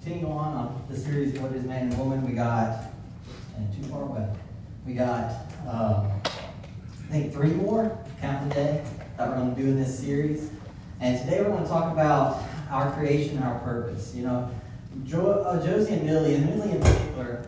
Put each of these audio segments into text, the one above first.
continue on the series, What is Man and Woman? We got, and too far away, we got, I think 3 more, count the day, that we're going to do in this series. And today we're going to talk about our creation and our purpose. You know, Josie and Millie in particular,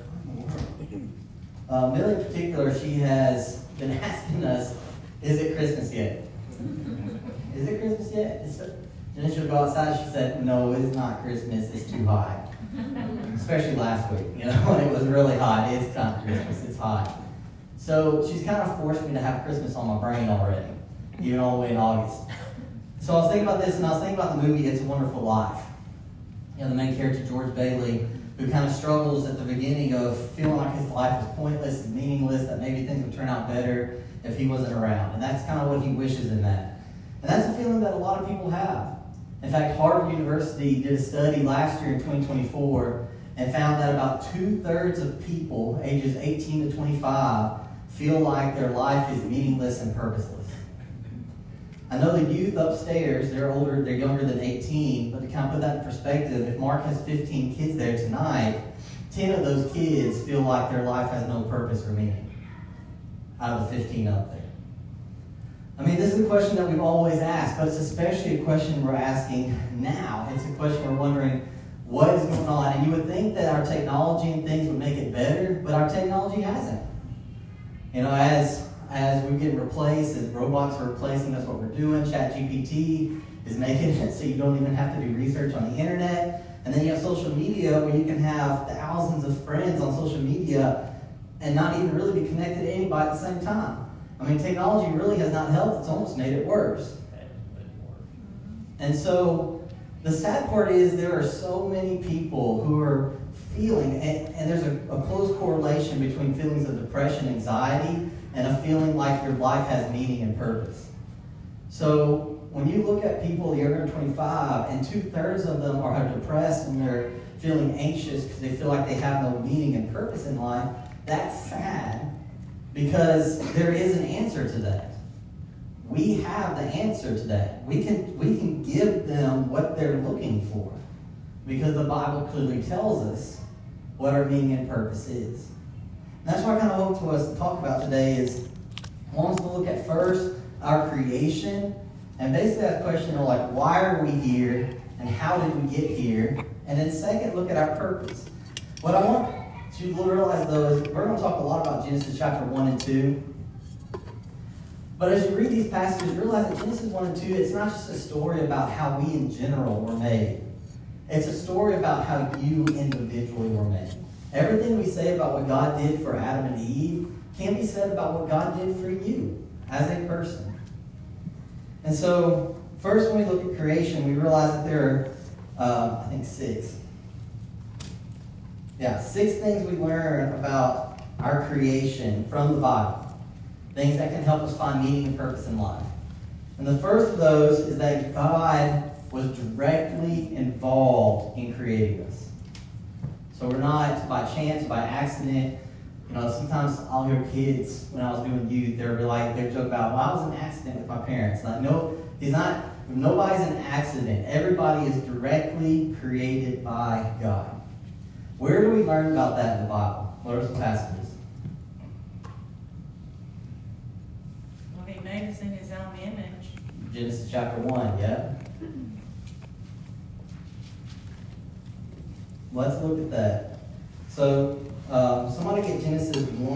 Millie in particular, she has been asking us, is it Christmas yet? Is it Christmas yet? And then she'll go outside, she said, no, it's not Christmas, it's too hot. Especially last week, you know, when it was really hot. It's not Christmas, it's hot. So she's kind of forced me to have Christmas on my brain already, even all the way in August. So I was thinking about this, and I was thinking about the movie It's a Wonderful Life. You know, the main character, George Bailey, who kind of struggles at the beginning of feeling like his life is pointless and meaningless, that maybe things would turn out better if he wasn't around. And that's kind of what he wishes in that. And that's a feeling that a lot of people have. In fact, Harvard University did a study last year in 2024 and found that about 2/3 of people ages 18 to 25 feel like their life is meaningless and purposeless. I know the youth upstairs, they're younger than 18, but to kind of put that in perspective, if Mark has 15 kids there tonight, 10 of those kids feel like their life has no purpose or meaning out of the 15 up there. I mean, this is a question that we've always asked, but it's especially a question we're asking now. It's a question we're wondering, what is going on? And you would think that our technology and things would make it better, but our technology hasn't. You know, as we get replaced, as robots are replacing us, what we're doing, ChatGPT is making it so you don't even have to do research on the internet. And then you have social media where you can have thousands of friends on social media and not even really be connected to anybody at the same time. I mean, technology really has not helped. It's almost made it worse. And so the sad part is there are so many people who are feeling, and there's a close correlation between feelings of depression, anxiety, and a feeling like your life has meaning and purpose. So when you look at people younger than 25, and 2/3 of them are depressed and they're feeling anxious because they feel like they have no meaning and purpose in life, that's sad. Because there is an answer to that. We have the answer to that. We can give them what they're looking for. Because the Bible clearly tells us what our meaning and purpose is. And that's what I kind of hope for us to talk about today is, I want us to look at first our creation, and basically that question of like, why are we here, and how did we get here? And then second, look at our purpose. What I want you realize though is we're going to talk a lot about Genesis chapter 1 and 2. But as you read these passages, realize that Genesis 1 and 2, it's not just a story about how we in general were made. It's a story about how you individually were made. Everything we say about what God did for Adam and Eve can be said about what God did for you as a person. And so, first when we look at creation, we realize that there are, I think 6 things we learn about our creation from the Bible. Things that can help us find meaning and purpose in life. And the first of those is that God was directly involved in creating us. So we're not by chance, by accident. You know, sometimes I'll hear kids, when I was doing youth, they'll joke about, well, I was an accident with my parents. Like, no, nobody's an accident. Everybody is directly created by God. Where do we learn about that in the Bible? What are some passages? Well, he made us in his own image. Genesis chapter 1, yeah? Let's look at that. So, somebody get Genesis 1,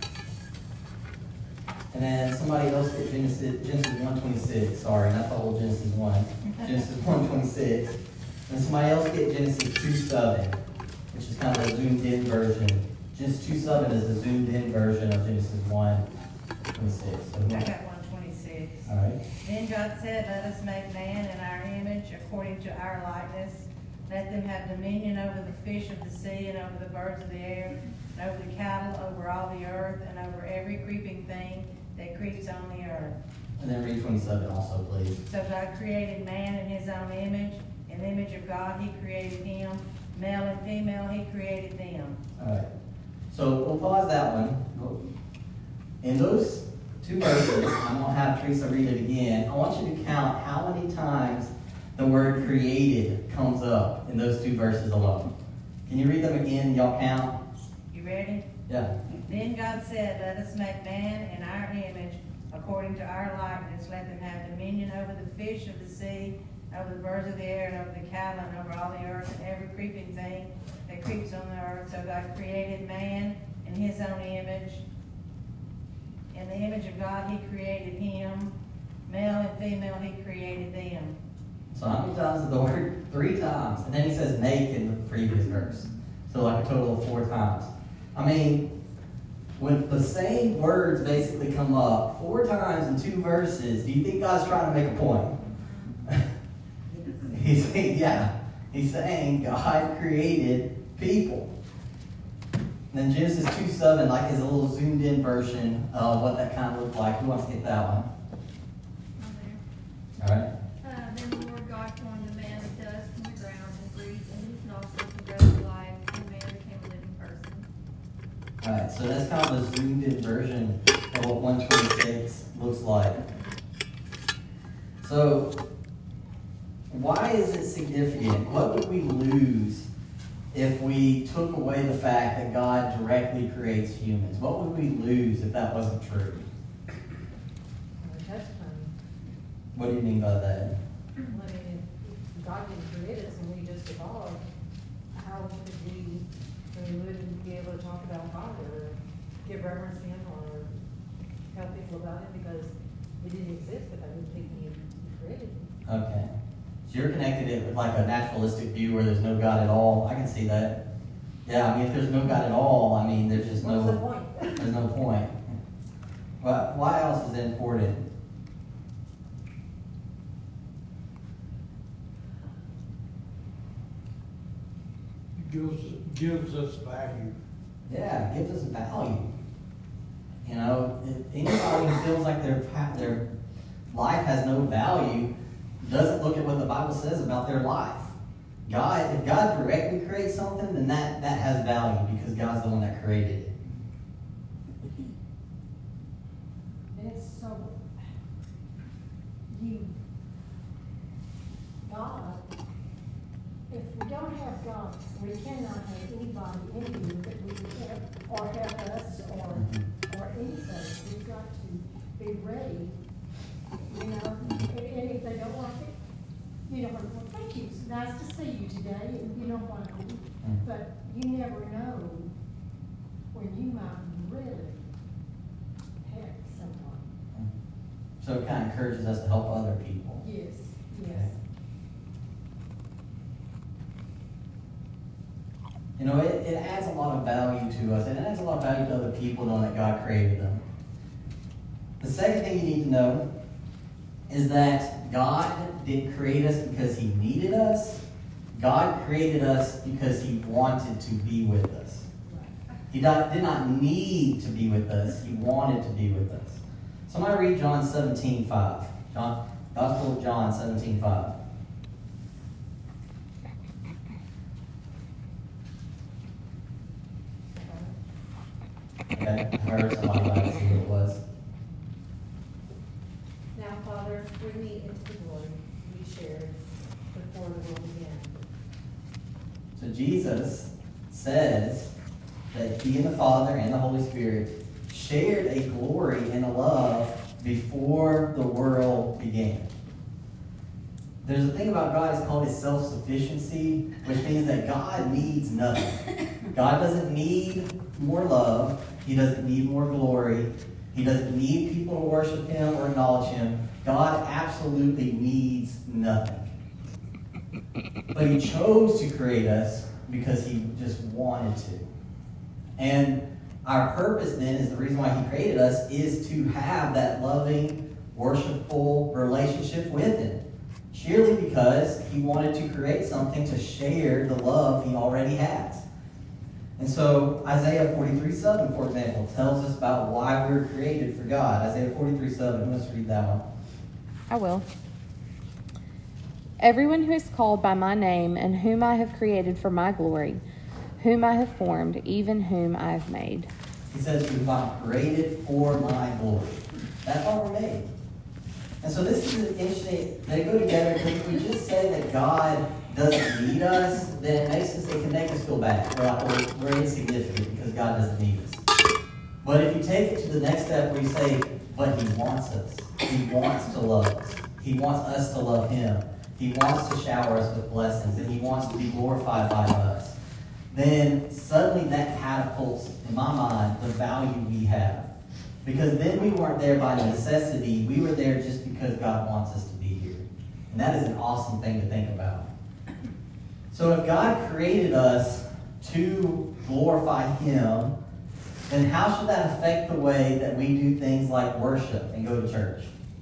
and then somebody else get Genesis 1:26. Sorry, not the whole Genesis 1. Genesis 1:26. And somebody else get Genesis 2:7. Which is kind of a zoomed-in version. Genesis 2:7 is a zoomed-in version of Genesis 1:26. So, I got 1:26. all right. Then God said, let us make man in our image, according to our likeness. Let them have dominion over the fish of the sea, and over the birds of the air, and over the cattle, over all the earth, and over every creeping thing that creeps on the earth. And then read 27 also, please. So God created man in his own image. In the image of God, he created him. Male and female, he created them. All right. So we'll pause that one. In those 2 verses, I'm going to have Teresa read it again. I want you to count how many times the word created comes up in those 2 verses alone. Can you read them again? Y'all count? You ready? Yeah. Then God said, let us make man in our image, according to our likeness. Let them have dominion over the fish of the sea, over the birds of the air, and over the cattle, and over all the earth, and every creeping thing that creeps on the earth. So God created man in his own image. In the image of God, he created him. Male and female, he created them. So how many times is the word? 3 times. And then he says make in the previous verse. So like a total of 4 times. I mean, when the same words basically come up 4 times in 2 verses, do you think God's trying to make a point? He's saying God created people. And then Genesis 2:7 like is a little zoomed in version of what that kind of looked like. Who wants to get that one? All right. Then the Lord God formed the man of dust from the ground and breathed in his nostrils the breath of life, and the man became a living person. All right, so that's kind of a zoomed in version of what 126 looks like. So, why is it significant? What would we lose if we took away the fact that God directly creates humans? What would we lose if that wasn't true? What do you mean by that? I mean, if God didn't create us and we just evolved, how could we wouldn't be able to talk about God or give reverence to Him or tell people about Him because He didn't exist, but I didn't think He created Him. Okay. So you're connecting it with like a naturalistic view where there's no God at all. I can see that. Yeah, I mean, if there's no God at all, I mean, there's just What's the point? There's no point. But why else is it important? Gives us value. Yeah, it gives us value. You know, anybody who feels like their life has no value doesn't look at what the Bible says about their life. If God directly creates something, then that has value because God's the one that created it. And it's so, God, if we don't have God, we cannot have anybody in here that we can have, or help us, or anything. We've got to be ready, you know, and if they don't like it, you know, well, thank you, it's nice to see you today, and you know what I mean? But you never know when you might really help someone. So it kind of encourages us to help other people. Yes, yes. You know, it adds a lot of value to us, and it adds a lot of value to other people knowing that God created them. The second thing you need to know is that God didn't create us because He needed us. God created us because He wanted to be with us. He did not need to be with us. He wanted to be with us. So I'm going to read John 17:5. Gospel of John 17:5. Okay, I heard somebody might see what it was. Now, Father, bring me into the glory we shared before the world began. So Jesus says that He and the Father and the Holy Spirit shared a glory and a love before the world began. There's a thing about God, it's called His self-sufficiency, which means that God needs nothing. God doesn't need more love. He doesn't need more glory. He doesn't need people to worship Him or acknowledge Him. God absolutely needs nothing. But He chose to create us because He just wanted to. And our purpose then is the reason why He created us is to have that loving, worshipful relationship with Him. Surely because He wanted to create something to share the love He already has. And so Isaiah 43:7, for example, tells us about why we're created for God. Isaiah 43:7, who wants to read that one? I will. Everyone who is called by my name and whom I have created for my glory, whom I have formed, even whom I have made. He says, whom I'm created for my glory. That's why we're made. And so this is interesting. They go together because if we just say that God doesn't need us, then it can make us feel bad. We're insignificant because God doesn't need us. But if you take it to the next step where you say, but He wants us. He wants to love us. He wants us to love Him. He wants to shower us with blessings, and He wants to be glorified by us. Then suddenly that catapults, in my mind, the value we have. Because then we weren't there by necessity. We were there just because God wants us to be here. And that is an awesome thing to think about. So if God created us to glorify Him, then how should that affect the way that we do things like worship and go to church?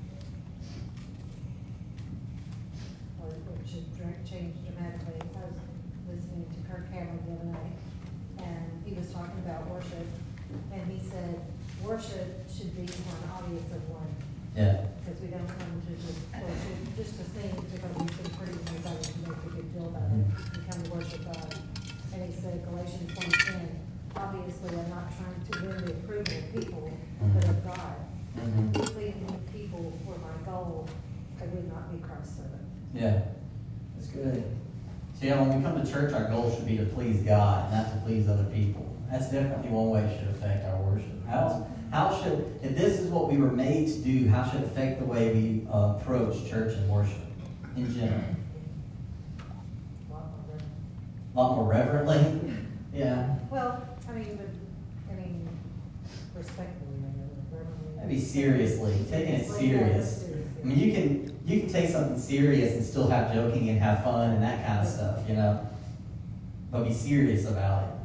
Or it should change dramatically. I was listening to Kirk Cameron the other night, and he was talking about worship, and he said worship should be for an audience of one. Yeah. Because we don't come to just worship, just to sing, because we sing pretty and everybody can make a good deal about it. We come to worship God. And he said, Galatians 1:10, obviously I'm not trying to win the approval of people, but of God. If pleasing people were my goal, I would not be Christ's servant. Yeah. That's good. So yeah, when we come to church, our goal should be to please God, not to please other people. That's definitely one way it should affect our worship. How should, if this is what we were made to do, how should it affect the way we approach church and worship in general? A lot more reverently? Yeah. Well, respectfully, reverently. Maybe seriously, taking it serious. I mean, you can take something serious and still have joking and have fun and that kind of stuff, you know. But be serious about it.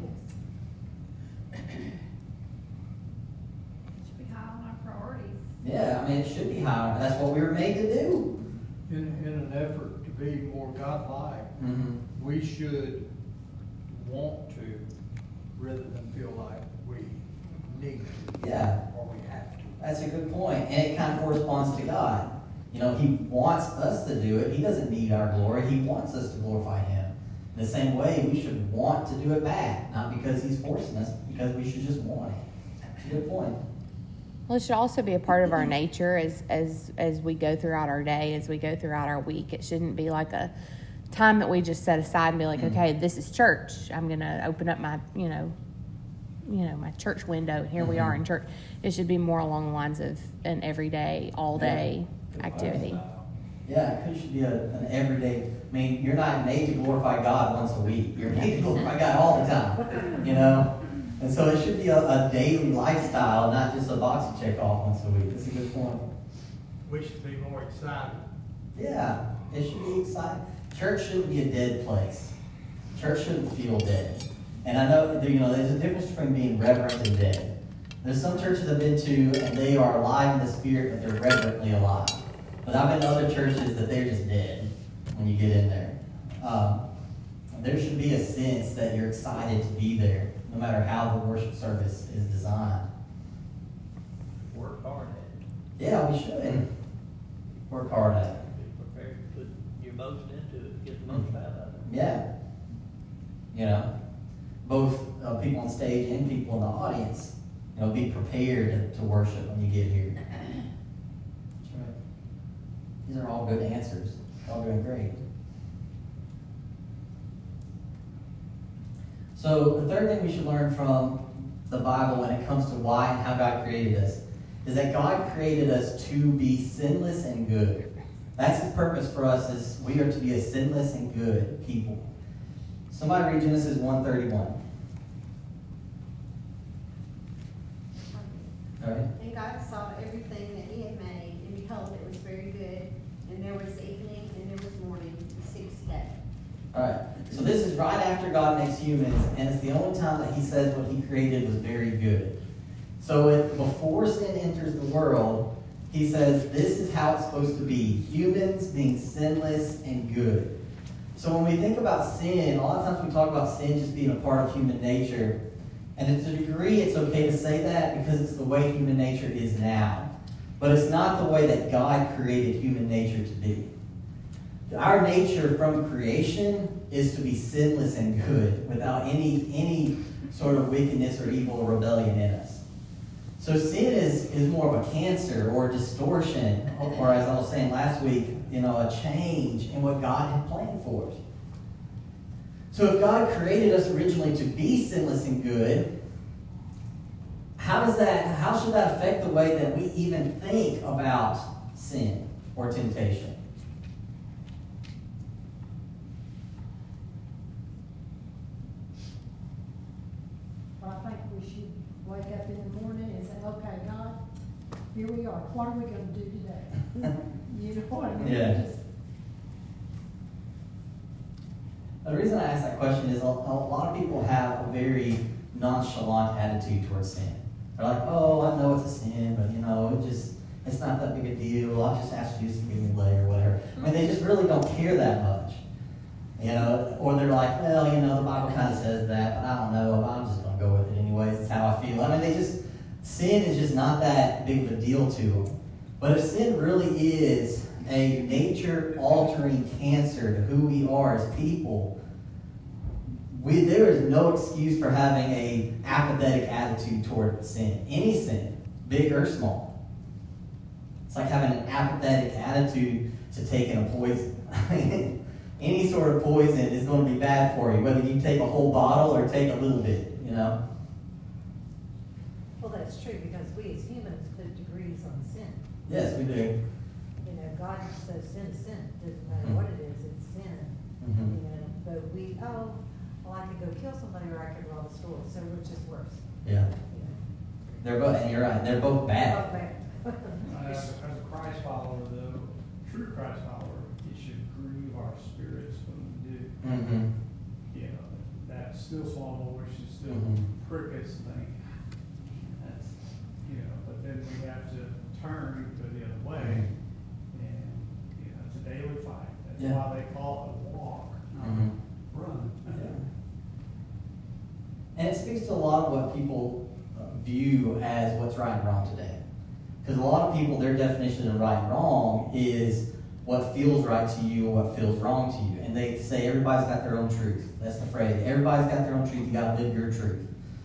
It should be high on our priorities. Yeah, I mean, it should be higher. That's what we were made to do. In an effort to be more godlike, we should want to, rather than feel like we need to, Yeah. or we have to. That's a good point. And it kind of corresponds to God. You know, He wants us to do it. He doesn't need our glory. He wants us to glorify Him. In the same way, we should want to do it back. Not because He's forcing us, because we should just want it. That's a good point. Well, it should also be a part of our nature as we go throughout our day, as we go throughout our week. It shouldn't be like a time that we just set aside and be like, okay, this is church. I'm going to open up my, my church window. Here we are in church. It should be more along the lines of an everyday, all day activity. Yeah, it should be an everyday. I mean, you're not made to glorify God once a week. You're made to glorify God all the time, you know? And so it should be a daily lifestyle, not just a box to check off once a week. That's a good point. We should be more excited. Yeah, it should be exciting. Church shouldn't be a dead place. Church shouldn't feel dead. And I know, there's a difference between being reverent and dead. There's some churches I've been to, and they are alive in the spirit, but they're reverently alive. But I've been to other churches that they're just dead when you get in there. There should be a sense that you're excited to be there, no matter how the worship service is designed. Work hard at it. Yeah, we should. Work hard at it. Be prepared to put your most into it, get the most out of it. Yeah. You know, both people on stage and people in the audience, be prepared to worship when you get here. That's right. These are all good answers. All doing great. So the third thing we should learn from the Bible when it comes to why and how God created us is that God created us to be sinless and good. That's His purpose for us, is we are to be a sinless and good people. Somebody read Genesis 1:31. All right. And God saw everything that He had made, and behold, it was very good. And there was evening, and there was morning, the sixth day. All right. So this is right after God makes humans, and it's the only time that He says what He created was very good. So before sin enters the world, He says this is how it's supposed to be. Humans being sinless and good. So when we think about sin, a lot of times we talk about sin just being a part of human nature. And to a degree, it's okay to say that because it's the way human nature is now. But it's not the way that God created human nature to be. Our nature from creation is to be sinless and good without any sort of wickedness or evil or rebellion in us. So sin is more of a cancer or a distortion, or as I was saying last week, a change in what God had planned for us. So if God created us originally to be sinless and good, how should that affect the way that we even think about sin or temptation? Well, I think we should wake up in the morning and say, okay, God, here we are. What are we going to do today? You know what I mean? Yeah. The reason I ask that question is a lot of people have a very nonchalant attitude towards sin. They're like, oh, I know it's a sin, but it's not that big a deal. I'll just ask Jesus to forgive me later or whatever. I mean, they just really don't care that much. Or they're like, well, the Bible kind of says that, but I don't know. I'm just going to go with it anyways. It's how I feel. I mean, sin is just not that big of a deal to them. But if sin really is a nature-altering cancer to who we are as people, there is no excuse for having an apathetic attitude toward sin. Any sin, big or small. It's like having an apathetic attitude to taking a poison. Any sort of poison is going to be bad for you, whether you take a whole bottle or take a little bit, Well, that's true, because we as humans put degrees on sin. Yes, we do. God says sin is sin. Doesn't matter what it is, it's sin. Mm-hmm. But I could go kill somebody or I could rob a store. So which is worse? Yeah. They're both, and you're right, they're both bad. As a Christ follower, though, true Christ follower, it should grieve our spirits when we do. Mm-hmm. That still small voice should still prick us and think, that's, but then we have to turn and go the other way. And, it's a daily fight. That's why they call it a walk, not run. And it speaks to a lot of what people view as what's right and wrong today. Because a lot of people, their definition of right and wrong is what feels right to you or what feels wrong to you. And they say everybody's got their own truth. That's the phrase. Everybody's got their own truth. You got to live your truth.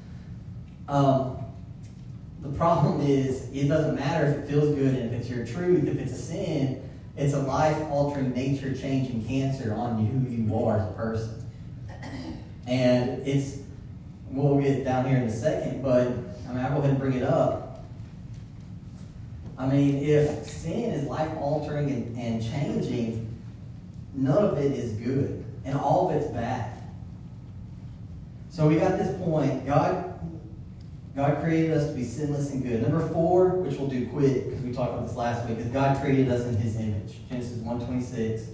The problem is, it doesn't matter if it feels good and if it's your truth. If it's a sin, it's a life-altering, nature-changing cancer on who you are as a person. And we'll get down here in a second, but I'll go ahead and bring it up. If sin is life-altering and changing, none of it is good, and all of it's bad. So we got this point. God created us to be sinless and good. Number 4, which we'll do quick because we talked about this last week, is God created us in His image. Genesis 1:26.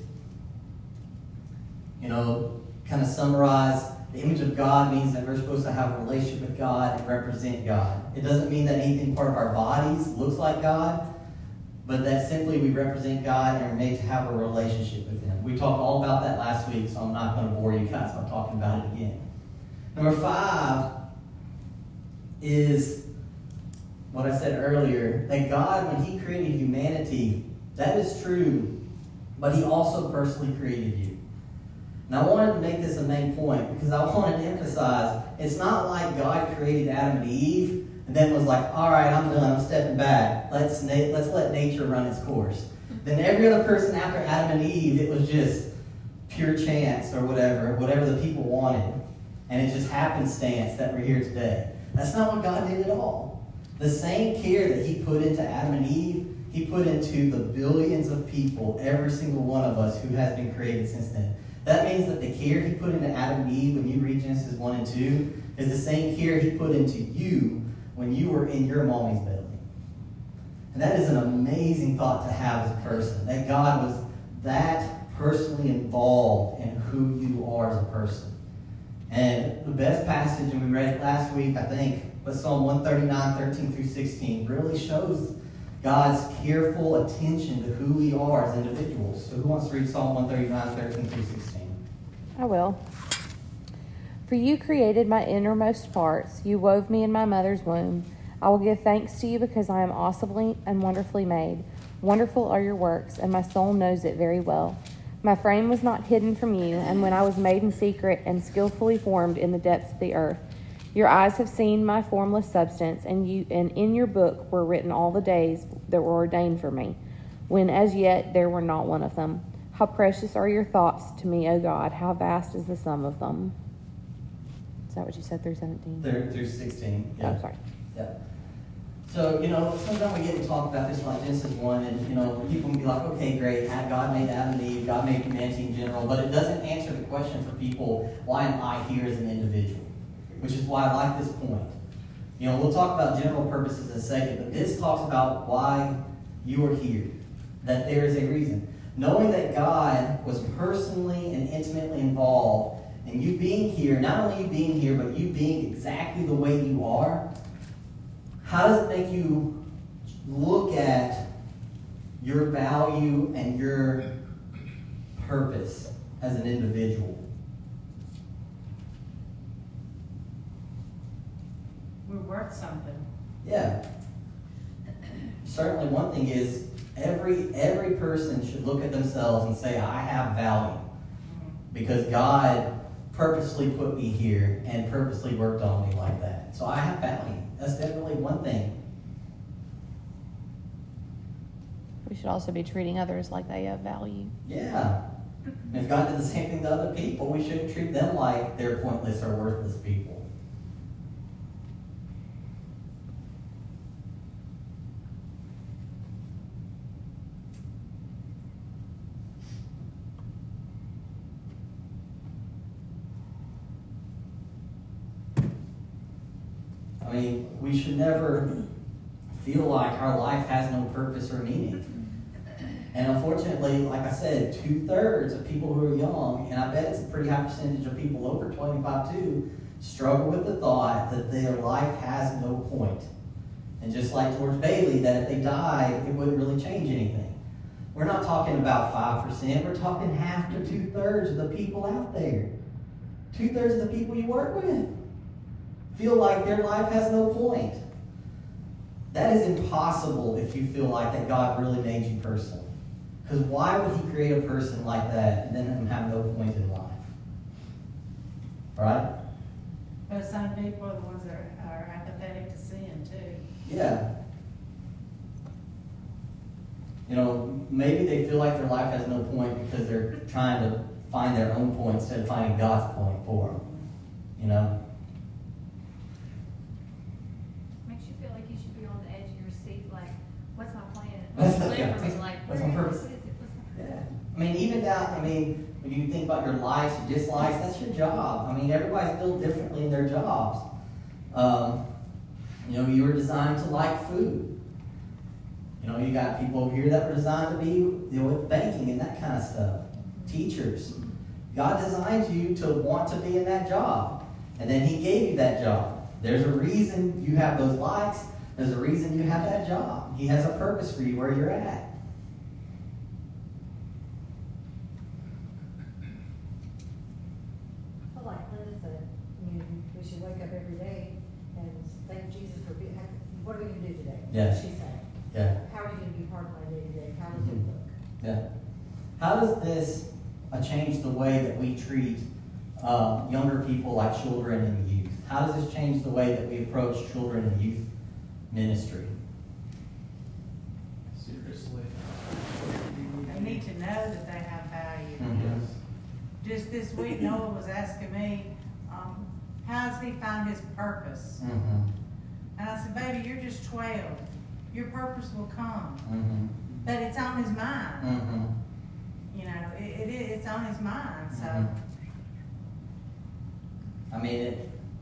Kind of summarize, the image of God means that we're supposed to have a relationship with God and represent God. It doesn't mean that anything part of our bodies looks like God, but that simply we represent God and are made to have a relationship with Him. We talked all about that last week, so I'm not going to bore you guys by talking about it again. Number 5 is what I said earlier, that God, when He created humanity, that is true, but He also personally created you. And I wanted to make this a main point because I wanted to emphasize, it's not like God created Adam and Eve and then was like, all right, I'm done, I'm stepping back. Let's let nature run its course. Then every other person after Adam and Eve, it was just pure chance or whatever the people wanted. And it just happenstance that we're here today. That's not what God did at all. The same care that He put into Adam and Eve, He put into the billions of people, every single one of us who has been created since then. That means that the care He put into Adam and Eve when you read Genesis 1 and 2 is the same care He put into you when you were in your mommy's belly. And that is an amazing thought to have as a person, that God was that personally involved in who you are as a person. And the best passage, and we read it last week, I think, but Psalm 139, 13 through 16 really shows God's careful attention to who we are as individuals. So who wants to read Psalm 139, 13 through 16? I will. For you created my innermost parts. You wove me in my mother's womb. I will give thanks to you because I am awesomely and wonderfully made. Wonderful are your works, and my soul knows it very well. My frame was not hidden from you, and when I was made in secret and skillfully formed in the depths of the earth, your eyes have seen my formless substance, and in your book were written all the days that were ordained for me, when as yet there were not one of them. How precious are your thoughts to me, O God. How vast is the sum of them. Is that what you said through 17? Through 16. Yeah. Oh, sorry. Yeah. So, sometimes we get to talk about this like Genesis 1, and, people can be like, okay, great, God made Adam and Eve, God made humanity in general, but it doesn't answer the question for people, why am I here as an individual? Which is why I like this point. We'll talk about general purposes in a second, but this talks about why you are here, that there is a reason. Knowing that God was personally and intimately involved, and you being here, not only you being here, but you being exactly the way you are, how does it make you look at your value and your purpose as an individual? We're worth something. Yeah. Certainly one thing is every person should look at themselves and say, I have value. Because God purposely put me here and purposely worked on me like that. So I have value. That's definitely one thing. We should also be treating others like they have value. Yeah. And if God did the same thing to other people, we shouldn't treat them like they're pointless or worthless people. I mean, we should never feel like our life has no purpose or meaning. And unfortunately, like I said, 2/3 of people who are young, and I bet it's a pretty high percentage of people over 25 too, struggle with the thought that their life has no point. And just like George Bailey, that if they died, it wouldn't really change anything. We're not talking about 5%, we're talking half to 2/3 of the people out there. 2/3 of the people you work with feel like their life has no point. That is impossible if you feel like that God really made you personally. Because why would he create a person like that and then have no point in life? Right? But some people are the ones that are apathetic to sin too. Yeah. Maybe they feel like their life has no point because they're trying to find their own point instead of finding God's point for them. Makes you feel like you should be on the edge of your seat, like, what's my plan? What's What's my- the plan for me? Like, what's my purpose? what is it? Yeah. Even down, when you think about your likes or dislikes, that's your job. Everybody's built differently in their jobs. You were designed to like food. You got people over here that were designed to be with banking and that kind of stuff. Teachers. God designed you to want to be in that job. And then he gave you that job. There's a reason you have those likes. There's a reason you have that job. He has a purpose for you where you're at. Well, like Linda said, we should wake up every day and thank Jesus for being, what are we going to do today? Yeah. She said. Yeah. How are you going to be part of my day today? How does it look? Yeah. How does this change the way that we treat younger people like children and youth? How does this change the way that we approach children and youth ministry? Seriously. They need to know that they have value. Mhm. Just this week, Noah was asking me, how does he find his purpose? Mm-hmm. And I said, baby, you're just 12. Your purpose will come. Mm-hmm. But it's on his mind. Mm-hmm. It's on his mind. So, Mm-hmm.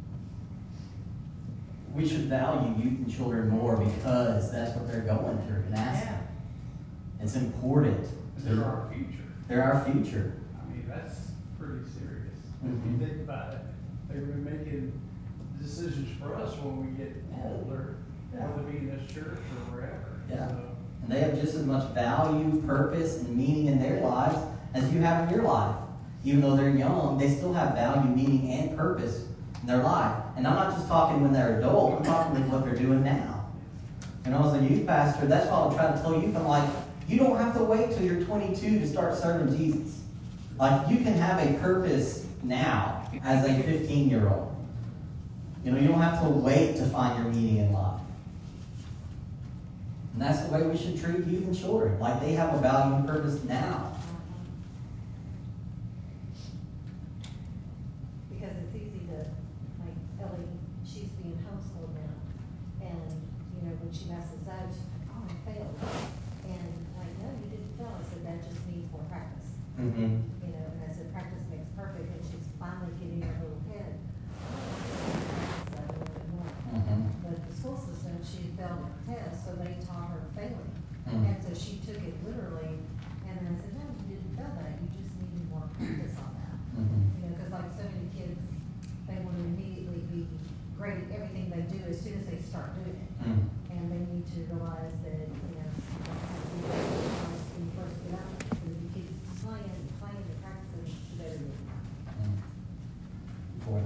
We should value youth and children more because that's what they're going through and asking. yeah. It's important. They're our future. They're our future. That's pretty serious. If Mhm. you think about it, they've been making decisions for us when we get older, Yeah. whether it be in this church or wherever. Yeah. So, And they have just as much value, purpose, and meaning in their lives as you have in your life. Even though they're young, they still have value, meaning, and purpose in their life. And I'm not just talking when they're adult, I'm talking with what they're doing now. And as a youth pastor, that's why I'm trying to tell youth, I'm like, you don't have to wait till you're 22 to start serving Jesus. Like, you can have a purpose now as a 15-year-old. You don't have to wait to find your meaning in life. And that's the way we should treat youth and children. Like, they have a value and purpose now. when she messes up, she's like, oh, I failed. And like, no, you didn't fail. I said, that just means more practice. Mm-hmm. You know, and I said, practice makes perfect, and she's finally getting her little head. Practice that a little bit more. Mm-hmm. But the school system, she failed her test, so they taught her failing. Mm-hmm. And so she took it literally, and then I said, no, you didn't fail that, you just needed more practice on that. Mm-hmm. You know, because like so many kids, they want to immediately be great at everything they do as soon as they start doing it. Mm-hmm. And they need to realize that, you know, you don't have to be recognized when you first get out. Because if you keep playing and practicing, the better you become. Boy.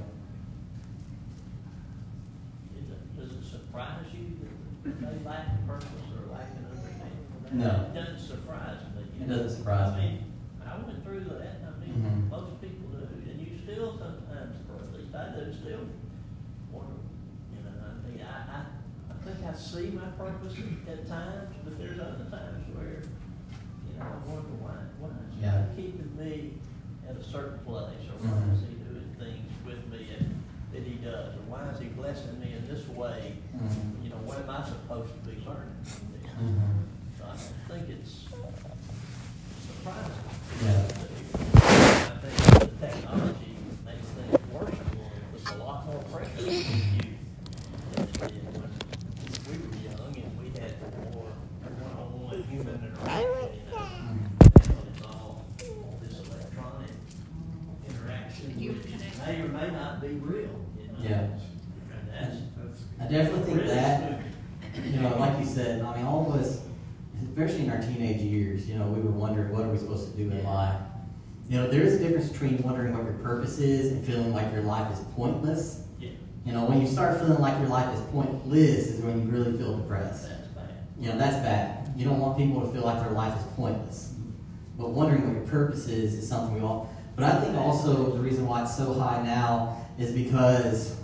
Does it surprise you that they lack purpose or lack an understanding? No. It doesn't surprise me. It doesn't surprise me. I went through that. I mean, Mhm. most people do, and you still sometimes, or at least I do, still wonder. You know, I mean, I think I see my purpose at times, but there's other times where, you know, I wonder why is Yeah. God keeping me at a certain place, or why Mhm. is He doing things with me that He does, or why is He blessing me in this way? Mhm. You know, what am I supposed to be learning from this? Mhm. So I think it's surprising. Yeah. I think the technology makes things worse for you. It's a lot more pressure on you than it did when we were young and we had more one-on-one human interaction. You know? Now it's all this electronic interaction, which may or may not be real. You know? Yeah. And that's I definitely think really that, spooky. you know, like you said, I mean, all of us, especially in our teenage years, you know, we were wondering what are we supposed to do in life. You know, there is a difference between wondering what your purpose is and feeling like your life is pointless. Yeah, You know, when you start feeling like your life is pointless is when you really feel depressed. that's bad. You know, that's bad. You don't want people to feel like their life is pointless. But wondering what your purpose is something we all... But I think also the reason why it's so high now is because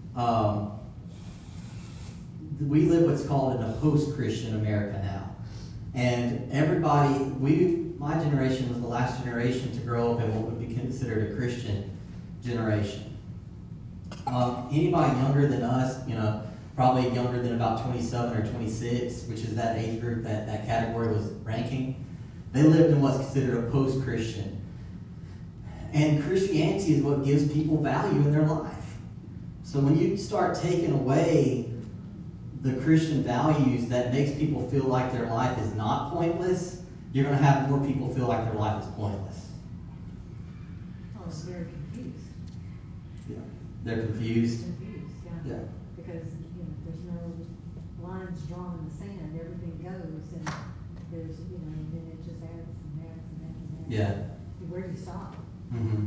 we live what's called in a post-Christian America now. And everybody, my generation was the last generation to grow up in what would be considered a Christian generation. Anybody younger than us, you know, probably younger than about 27 or 26, which is that age group that category was ranking, they lived in what's considered a post-Christian. And Christianity is what gives people value in their life. So when you start taking away the Christian values that makes people feel like their life is not pointless, you're going to have more people feel like their life is pointless. Oh, it's very confused. Yeah. They're confused. Confused, yeah. Yeah. Because, you know, there's no lines drawn in the sand, everything goes, and there's, you know, and then it just adds and adds and adds and adds. Yeah. Where do you stop? Mm-hmm.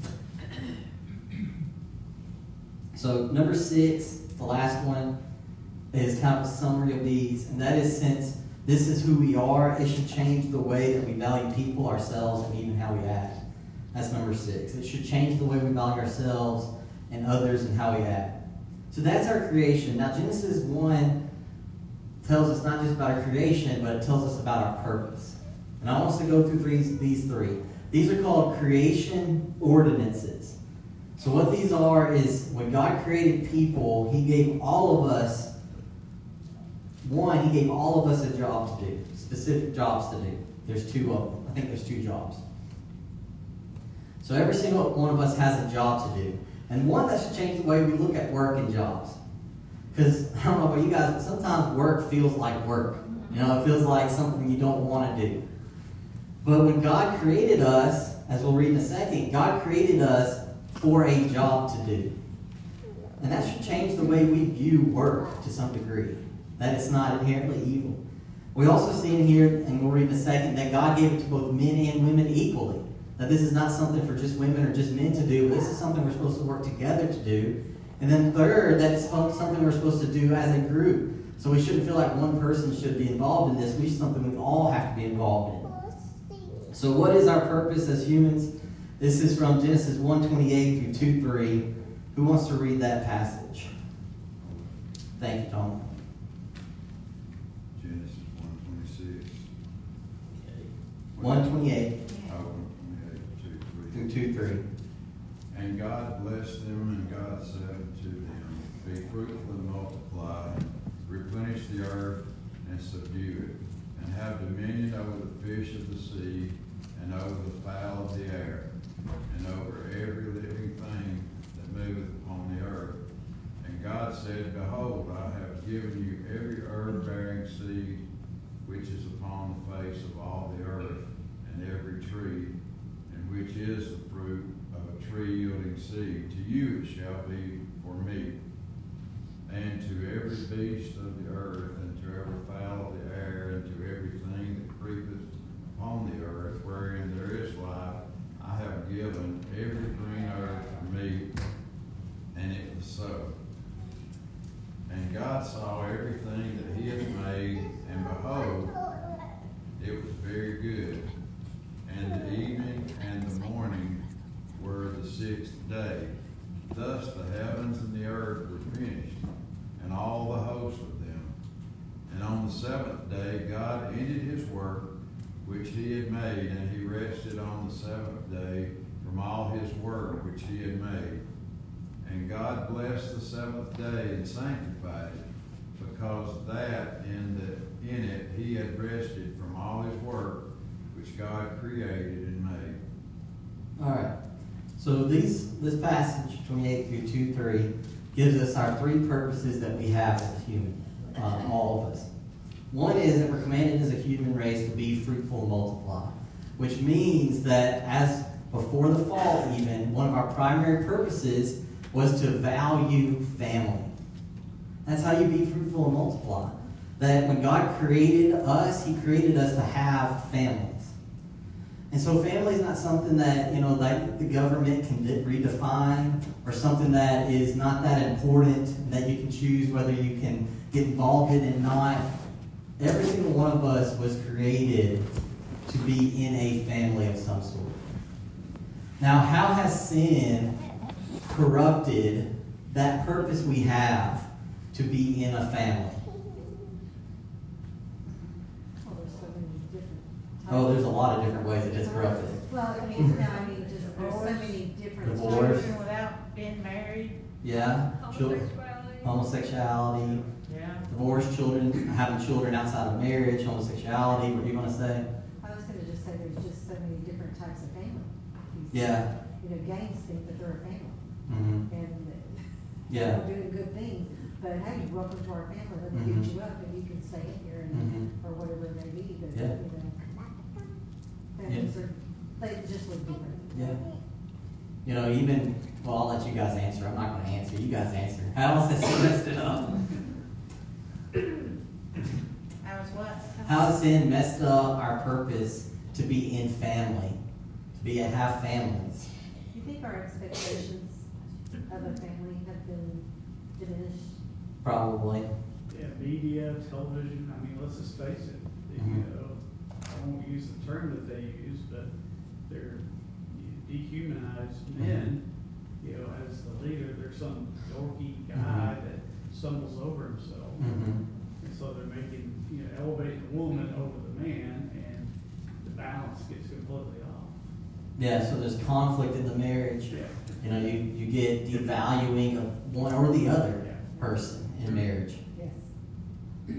So number 6, the last one, is kind of a summary of these, and that is, since this is who we are, it should change the way that we value people, ourselves, and even how we act. That's number 6. It should change the way we value ourselves and others and how we act. So that's our creation. Now Genesis 1 tells us not just about our creation, but it tells us about our purpose. And I want us to go through these three. These are called creation ordinances. So what these are is, when God created people, He gave all of us, He gave all of us a job to do, specific jobs to do. There's 2 of them. I think there's 2 jobs. So every single one of us has a job to do. And one that should change the way we look at work and jobs. Because, I don't know about you guys, but sometimes work feels like work. You know, it feels like something you don't want to do. But when God created us, as we'll read in a second, God created us for a job to do. And that should change the way we view work to some degree. That it's not inherently evil. We also see in here, and we'll read in a second, that God gave it to both men and women equally. That this is not something for just women or just men to do, but this is something we're supposed to work together to do. And then third, that it's something we're supposed to do as a group. So we shouldn't feel like one person should be involved in this. We should something we all have to be involved in. So what is our purpose as humans? This is from Genesis 1:28 through 2:3. Who wants to read that passage? Thank you, Tom. Genesis 1:26. 1:28 1:28, 2:3. through 2:3. And God blessed them, and God said to them, be fruitful and multiply, replenish the earth, and subdue it, and have dominion over the fish of the sea, and over the fowl of the air, and over every living thing that moveth upon the earth. And God said, Behold, I have given you every herb-bearing seed which is upon the face of all the earth, and every tree, and which is the fruit of a tree yielding seed. To you it shall be for meat. And to every beast of the earth, and to every fowl of the air, and to everything that creepeth upon the earth, wherein there is life, I have given every green herb for meat. And it was so. And God saw everything that he had made, and behold, it was very good. And the evening and the morning were the sixth day. Thus the heavens and the earth were finished, and all the host of them. And on the seventh day God ended his work which he had made, and he rested on the seventh day from all his work which he had made. And God blessed the seventh day and sanctified it, because that in it he had rested from all his work which God created and made. All right. So this passage, 28 through 2-3, gives us our three purposes that we have as a human, all of us. One is that we're commanded as a human race to be fruitful and multiply, which means that as before the fall even, one of our primary purposes was to value family. That's how you be fruitful and multiply. That when God created us, he created us to have families. And so family is not something that, like the government can redefine, or something that is not that important, and that you can choose whether you can get involved in it or not. Every single one of us was created to be in a family of some sort. Now, how has sin corrupted that purpose we have to be in a family? Well, there's so many different. Oh, there's a lot of different ways it is corrupted. Well, I mean, just, there's so many different. Divorce. Children without being married. Yeah. Homosexuality. Yeah. Divorce, children, having children outside of marriage, homosexuality. What are you going to say? I was gonna just say there's just so many different types of family. Yeah. Gangs think that they're a family. Mm-hmm. And Yeah. they're doing good things, but hey, welcome to our family, let me Mhm. get you up and you can stay in here and, Mhm. or whatever it may be, but, Yeah. families are, they just look different. Yeah. Even, well, I'll let you guys answer. I'm not going to answer. You guys answer. How else has sin messed it up? How's what? How has sin messed up our purpose to be in family, to have families? Do you think our expectations of a family have been diminished? Probably. Yeah, media, television, let's just face it, I won't use the term that they use, but they're dehumanized men, as the leader, there's some dorky guy that stumbles over himself. Mm-hmm. And so they're making, elevating the woman over the man, and the balance gets completely off. Yeah, so there's conflict in the marriage. Yeah. You get devaluing of one or the other person in marriage. Yes.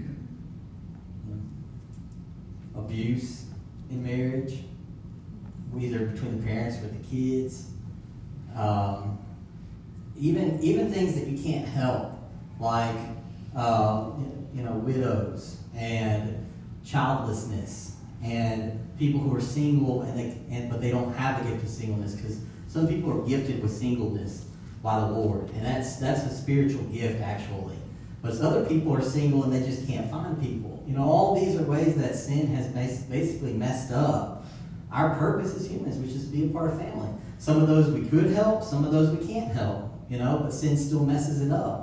Abuse in marriage, either between the parents or the kids. Even things that you can't help, like widows and childlessness, and people who are single but they don't have the gift of singleness, because some people are gifted with singleness by the Lord, and that's a spiritual gift actually. But other people are single and they just can't find people. All these are ways that sin has basically messed up our purpose as humans, which is to be a part of family. Some of those we could help, some of those we can't help, but sin still messes it up.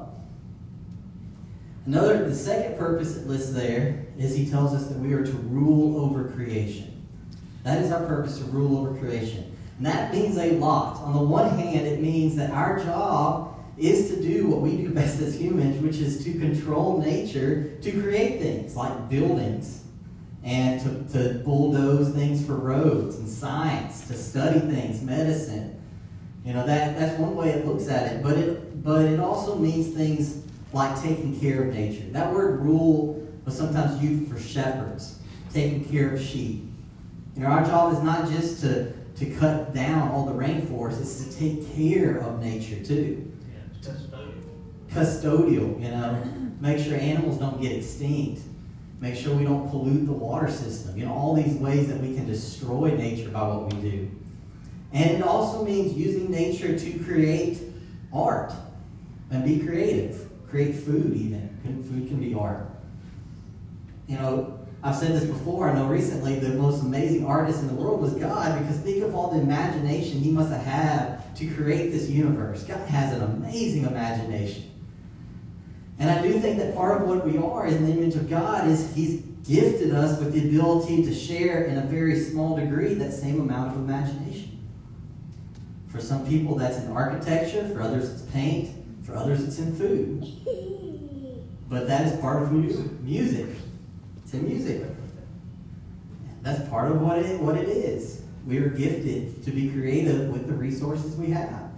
The second purpose it lists there is he tells us that we are to rule over creation. That is our purpose, to rule over creation. And that means a lot. On the one hand, it means that our job is to do what we do best as humans, which is to control nature, to create things like buildings, and to bulldoze things for roads, and science, to study things, medicine. That's one way it looks at it. But it also means things like taking care of nature. That word rule but sometimes youth for shepherds, taking care of sheep. You know, our job is not just to cut down all the rainforest, it's to take care of nature too. Yeah, it's custodial. Custodial, you know, make sure animals don't get extinct. Make sure we don't pollute the water system. You know, all these ways that we can destroy nature by what we do. And it also means using nature to create art and be creative. Create food even. Food can be art. You know, I've said this before. I know recently the most amazing artist in the world was God, because think of all the imagination he must have had to create this universe. God has an amazing imagination. And I do think that part of what we are in the image of God is he's gifted us with the ability to share in a very small degree that same amount of imagination. For some people that's in architecture, for others it's paint, for others it's in food. But that is part of who you are. Music. It's in music. That's part of what it is. We are gifted to be creative with the resources we have.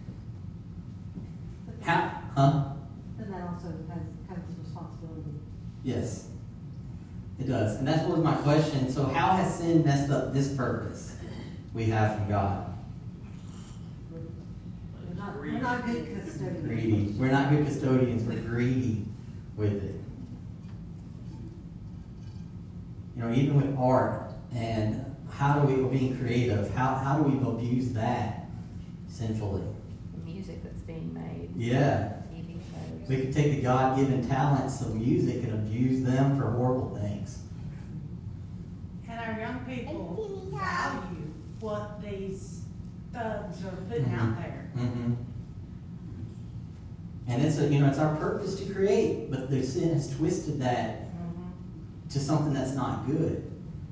Then that also comes with responsibility. Yes, it does. And that's what was my question. So how has sin messed up this purpose we have from God? We're not good custodians. Greedy. We're not good custodians. We're greedy with it. You know, even with art and being creative, how do we abuse that sinfully? The music that's being made. Yeah. TV shows. We could take the God-given talents of music and abuse them for horrible things. And our young people value what these thugs are putting out there. Mm-hmm. And it's our purpose to create, but the sin has twisted that to something that's not good.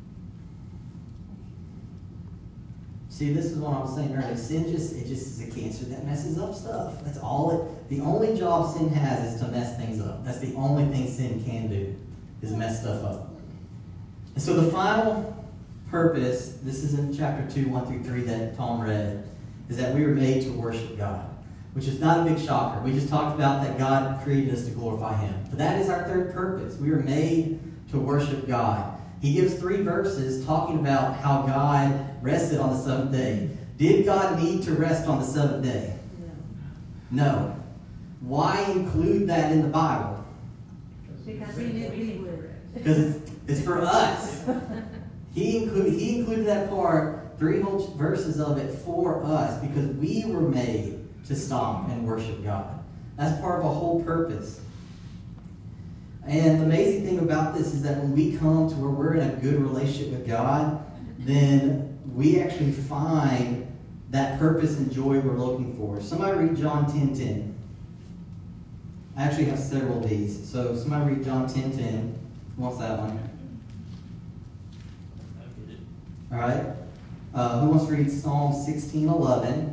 See, this is what I was saying earlier. Sin it just is a cancer that messes up stuff. That's all the only job sin has is to mess things up. That's the only thing sin can do, is mess stuff up. And so the final purpose, this is in chapter 2, 1 through 3 that Tom read, is that we were made to worship God, which is not a big shocker. We just talked about that God created us to glorify Him. But that is our third purpose. We were made to worship God. He gives 3 verses talking about how God rested on the 7th day. Did God need to rest on the 7th day? No. Why include that in the Bible? Because he knew we would. Because it's for us. He included that part, 3 whole verses of it for us, because we were made to stop and worship God. That's part of a whole purpose. And the amazing thing about this is that when we come to where we're in a good relationship with God, then we actually find that purpose and joy we're looking for. Somebody read John 10:10. I actually have several of these. So somebody read John 10:10. Who wants that one? I get it. All right. Who wants to read Psalm 16:11?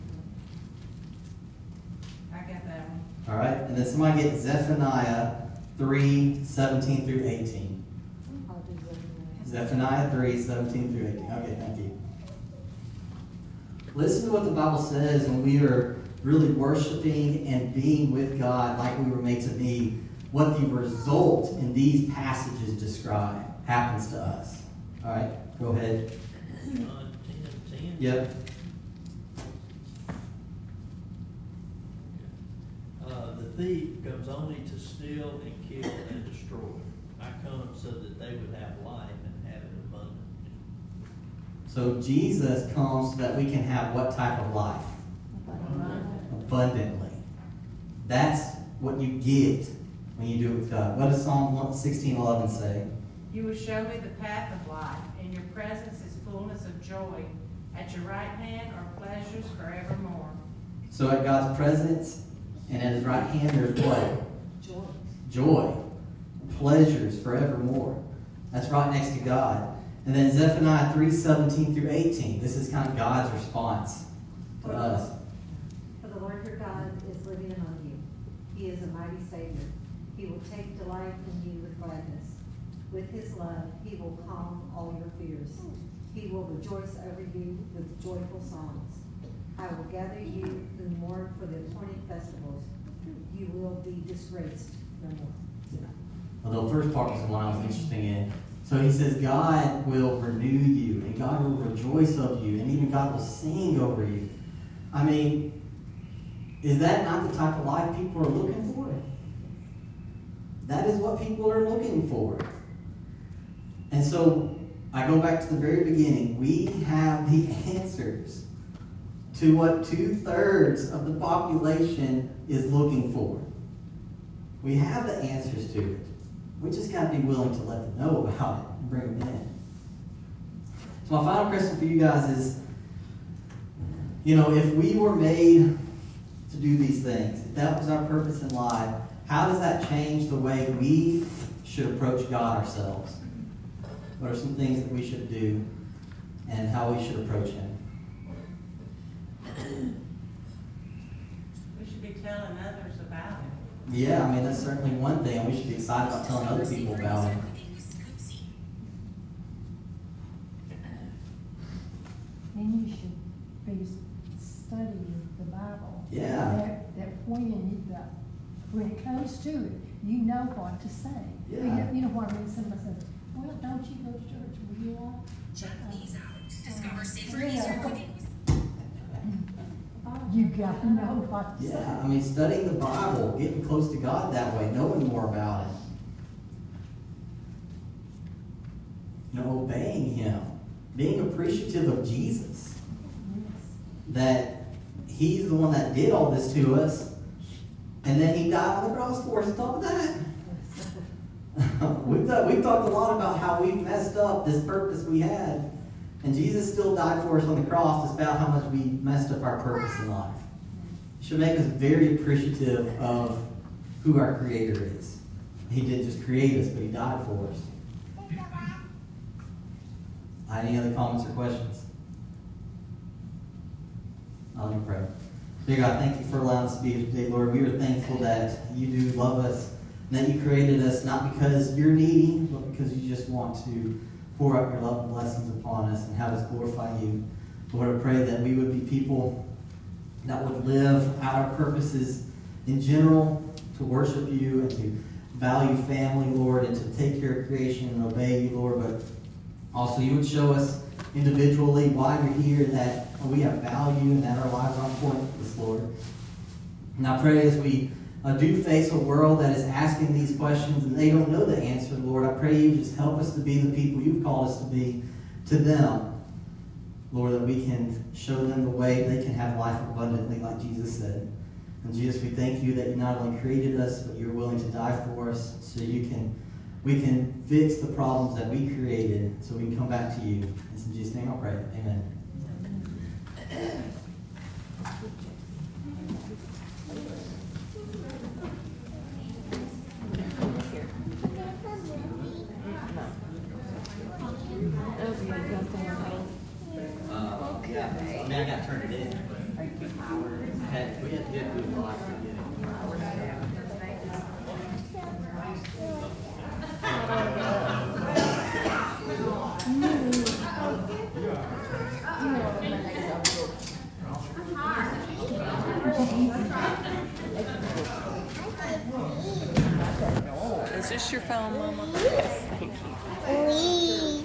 I got that one. All right. And then somebody get Zephaniah 3:17 through 18. I'll do Zephaniah 3:17 through 18. Okay, thank you. Listen to what the Bible says when we are really worshiping and being with God like we were made to be. What the result in these passages describe happens to us. All right, go ahead. John 10:10. Yep. The thief comes only to steal and kill and destroy. I come so that they would have life and have it abundantly. So Jesus comes so that we can have what type of life? Abundantly. That's what you get when you do it with God. What does Psalm 16:11 say? You will show me the path of life. In your presence is fullness of joy. At your right hand are pleasures forevermore. So at God's presence and at His right hand there's what? Joy. Joy. Pleasures forevermore. That's right next to God. And then Zephaniah 3:17 through 18. This is kind of God's response to us. For the Lord your God is living among you. He is a mighty Savior. He will take delight in you with gladness. With His love, He will calm all your fears. He will rejoice over you with joyful songs. I will gather you who mourn for the appointed festivals. You will be disgraced no more. Well, the first part was the one I was interested in. So he says, God will renew you, and God will rejoice of you, and even God will sing over you. I mean, is that not the type of life people are looking for? That is what people are looking for. And so, I go back to the very beginning. We have the answers to what 2/3 of the population is looking for. We have the answers to it. We just got to be willing to let them know about it and bring them in. So my final question for you guys is, if we were made to do these things, if that was our purpose in life, how does that change the way we should approach God ourselves? What are some things that we should do and how we should approach Him? We should be telling others about it. Yeah, that's certainly one thing, and we should be excited about telling other people about it. And you should be studying the Bible. Yeah. That when it comes to it, you know what to say. Yeah. You know what I mean? Somebody says, well, don't you go to church? Well, you are. Check these out. Discover safer, yeah. easier cooking. You got to know what to say. Yeah, studying the Bible, getting close to God that way, knowing more about it. Obeying Him. Being appreciative of Jesus. Yes. That He's the one that did all this to us. And then He died on the cross for us on top of that. We've talked a lot about how we messed up this purpose we had. And Jesus still died for us on the cross despite how much we messed up our purpose in life. It should make us very appreciative of who our Creator is. He didn't just create us, but He died for us. Any other comments or questions? Let me pray. Dear God, thank you for allowing us to be here today, Lord. We are thankful that you do love us and that you created us not because you're needy, but because you just want to pour out your love and blessings upon us and have us glorify you. Lord, I pray that we would be people that would live out our purposes in general, to worship you and to value family, Lord, and to take care of creation and obey you, Lord, but also you would show us individually why we're here, that we have value and that our lives are important to us, Lord. And I pray as we do face a world that is asking these questions and they don't know the answer, Lord, I pray you just help us to be the people you've called us to be to them, Lord, that we can show them the way they can have life abundantly like Jesus said. And Jesus, we thank you that you not only created us, but you're willing to die for us so we can fix the problems that we created so we can come back to you. It's in Jesus' name I pray. Amen. I got to turn it in. We had to do it live to get it. Is this your phone, Mama? Yes, thank you.